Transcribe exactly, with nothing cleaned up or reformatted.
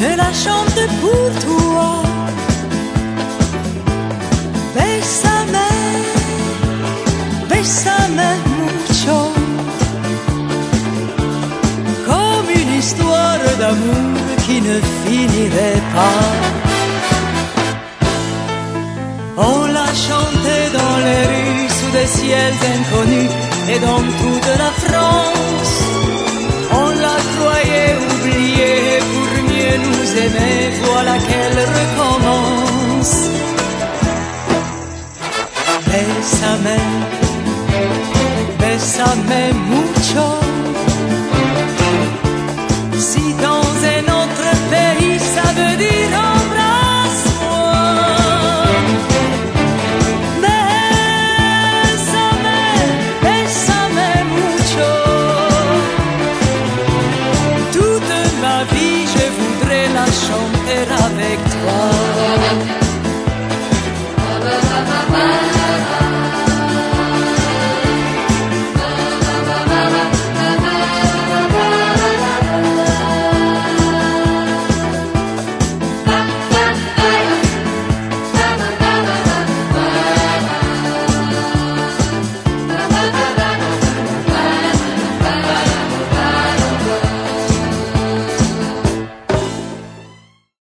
je la chante pour toi. Bésame, bésame mucho, comme une histoire d'amour qui ne finirait pas. On l'a chantait dans les rues sous des ciels inconnus et dans toute la France. On la croyait oubliée pour mieux nous aimer, voilà qu'elle recommence. Bésame, bésame mucho.